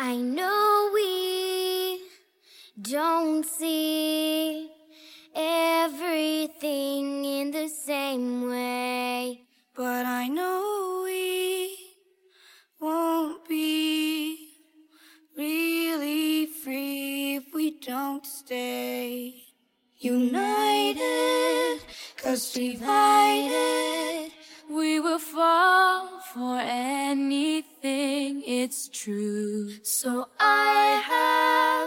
I know we don't see everything in the same way, but I know we won't be really free if we don't stay united, 'cause divided we will fall for anything, it's true. So I have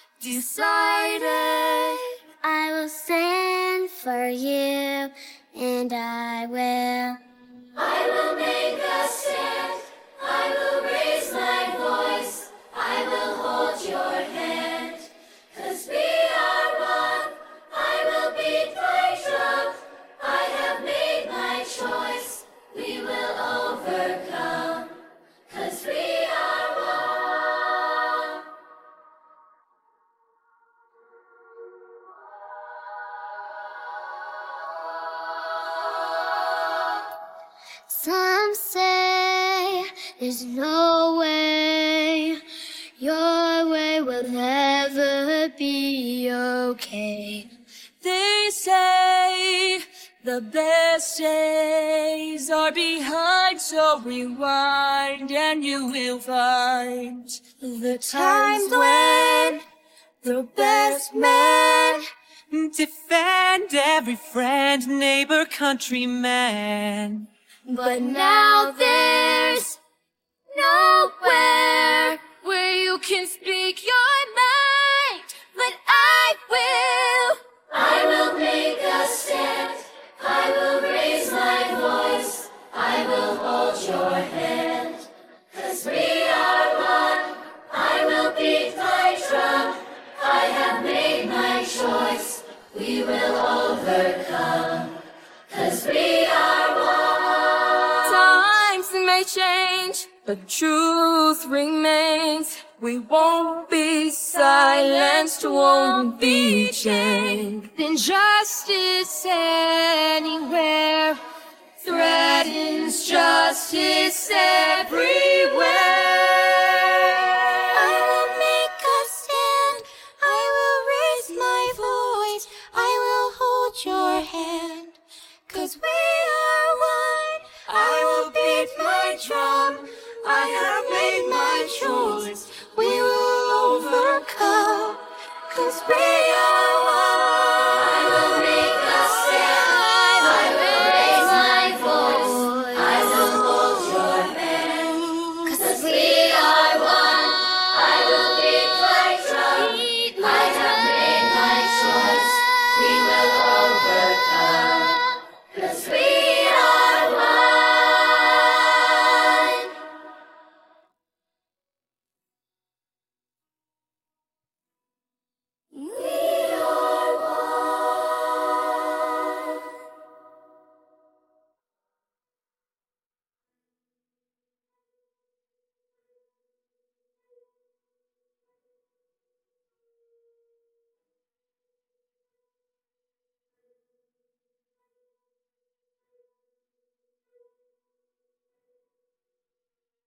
decided I will stand for you, and I will make a stand. I will raise my voice. I will hold your hand. 'Cause we are one. I will beat my drum. I have made my choice. We will overcome. 'Cause we are one. Some say there's no way your way will ever be okay. They say the best days are behind, so rewind and you will find the times when the best man defend every friend, neighbor, countryman. But now there's nowhere where you can speak your mind, but I will make a stand. I will raise my voice. I will hold your hand. 'Cause we are one. I will beat my drum. I have made my choice. We will overcome. 'Cause we are one. Times may change, but truth remains. We won't be silenced, won't be chained. Injustice anywhere threatens justice everywhere. I will make a stand. I will raise my voice. I will hold your hand. 'Cause we are one. I will beat my drum. I have made my choice. We will overcome. 'Cause we